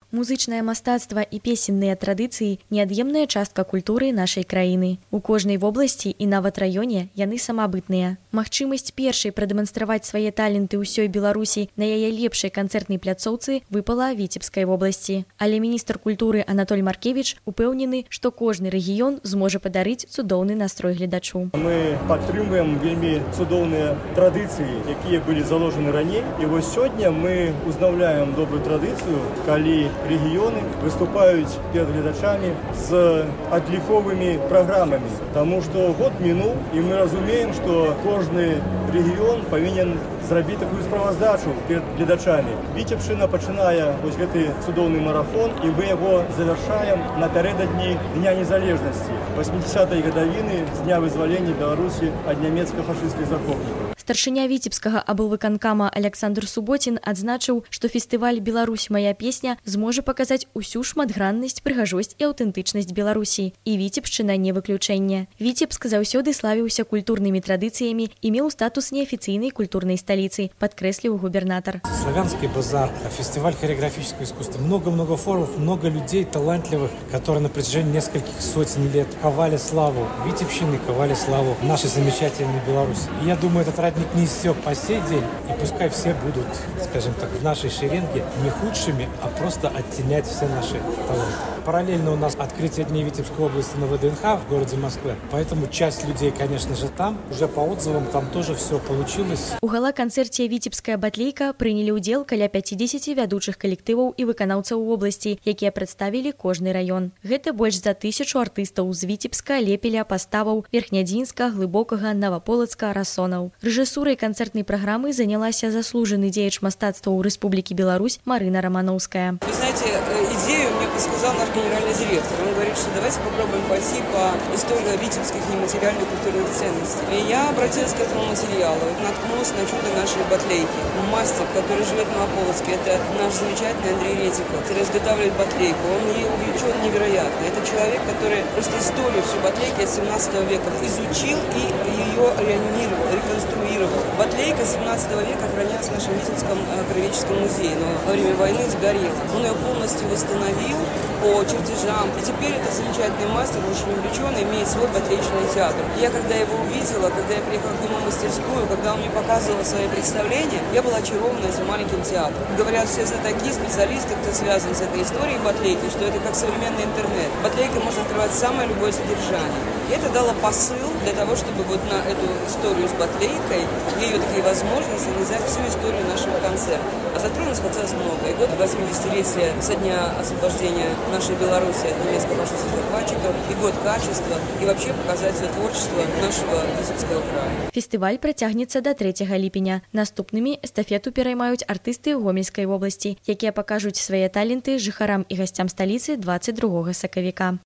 Музычнае мастацтва і песенныя традыцыі – неад'емная частка культуры нашай краіны. У кожнай вобласці і нават раёне яны самабытныя. Магчымасць першай прадэманстраваць свае таленты ўсёй Беларусі на яе лепшай канцэртнай пляцоўцы выпала Віцебскай вобласці. Але міністр культуры Анатоль Маркевіч упэўнены, што кожны рэгіён зможа падарыць цудоўны настрой гледачу. Мы падтрымуем вельмі цудоўныя традыцыі, якія былі заложены раней. І вось сёння мы узнаўляем добрую традыцыю, калі рэгіёны выступаюць перад гледачамі з адліковымі праграмамі. Таму што год мінуў, і мы разумеем, што кожны рэгіён павінен зрабіць такую справаздачу перад гледачамі. Віцебшчына пачынае вось гэты цудоўны марафон, і мы яго завяршаем напярэдадні Дня незалежнасці, 80-й гадавіны з дня вызвалення Беларусі ад нямецка-фашысцкіх захопнікаў. Старшыня Віцебскага аблвыканкама Александр Суботін адзначыў, што фестываль «Беларусь. Мая песня» зможа паказаць усю шматграннасць, прыгажосць і аўтэнтычнасць Беларусі. І Віцебшчына не выключэнне. Віцебск заўсёды славіўся культурнымі традыцыямі і меў статус неафіцыйнай культурнай сталіцы, падкрэсліў губернатор. Славянский базар, фестиваль хореографического искусства. Много-много форумов, много людей талантливых, которые на протяжении нескольких сотен лет ковали славу Витебщины, ковали славу нашей замечательной Беларуси. И я думаю, этот радник не иссёк по сей день, и пускай все будут, скажем так, в нашей шеренге не худшими, а просто оттенять все наши таланты. Параллельно у нас открытие Дней Витебской области на ВДНХ в городе Москве, поэтому часть людей, конечно же, там. Уже по отзывам там тоже все получилось. У гала-канцэрце «Віцебская батлейка» прынялі ўдзел каля 50 вядучых калектываў і выканаўцаў вобласці, якія прадставілі кожны раён. Гэта больш за 1000 артыстаў з Віцебска, Лепеля, Паставаў, Верхнядзінска, Глыбокага, Наваполацка, Расонаў. Рэжысурай канцэртнай праграмы занялася заслужаны дзеяч мастацтва ў Рэспублікі Беларусь Марына Романовская. Вы знаете, идею мне подсказал наш генеральный директор. Он говорит, что давайте попробуем пойти по истории витебских нематериальных культурных ценностей. И я обратилась к этому материалу, наткнулась на чудо нашей батлейки. Мастер, который живет в Новополоцке, это наш замечательный Андрей Редиков, который изготавливает батлейку. Он ей увлечен невероятно. Это человек, который просто историю всю батлейки от 17 века изучил и ее реанимировал, реконструировал. Батлейка 17 века хранилась в нашем Витебском краеведческом музее, но во время войны сгорела. Он ее полностью восстановил по чертежам. И теперь этот замечательный мастер, очень увлеченный, имеет свой батлеечный театр. И я когда его увидела, когда я приехала к нему в мастерскую, когда он мне показывал свои представления, я была очарована этим маленьким театром. Говорят все знатоки, специалисты, кто связан с этой историей батлейки, что это как современный интернет. Батлейка может открывать самое любое содержание. И это дало посыл для того, чтобы вот на эту историю с батлейкой, ее такие возможности, нанизать всю историю нашего концерта. А затронулось хотелось много. И год 80-летия со дня освобождения нашей Беларуси от немецко-фашистских захватчиков, и год качества, и вообще показать все творчество нашего Витебского края. Фестываль працягнецца до 3 ліпеня. Наступнымі эстафету пераймаюць артысты Гомельскай вобласці, якія пакажуць свае таленты жыхарам і гасцям сталіцы 22 сакавіка.